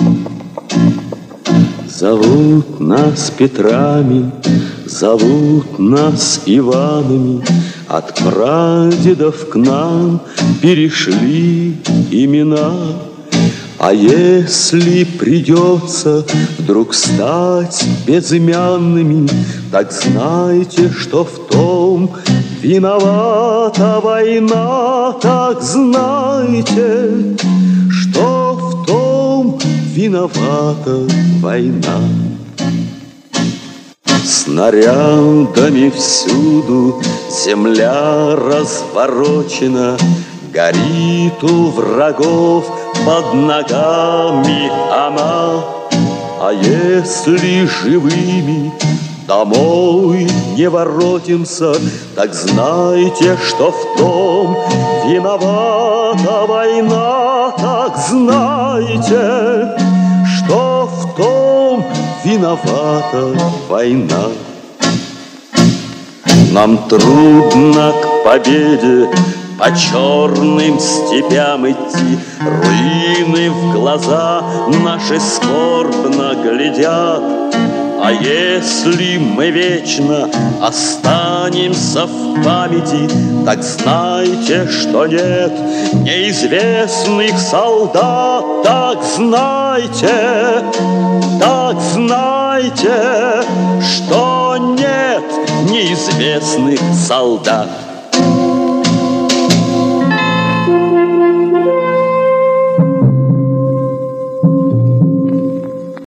Зовут нас Петрами, зовут нас Иванами, от прадедов к нам перешли имена. А если придется вдруг стать безымянными, так знайте, что в том виновата война. Так знайте, что в том виновата война. Снарядами всюду земля разворочена, горит у врагов под ногами она. А если живыми домой не воротимся, так знайте, что в том виновата война. Так знайте, что в том виновата война. Нам трудно к победе по черным степям идти, руины в глаза наши скорбно глядят. А если мы вечно останемся в памяти, так знайте, что нет неизвестных солдат. Так знайте, что нет неизвестных солдат.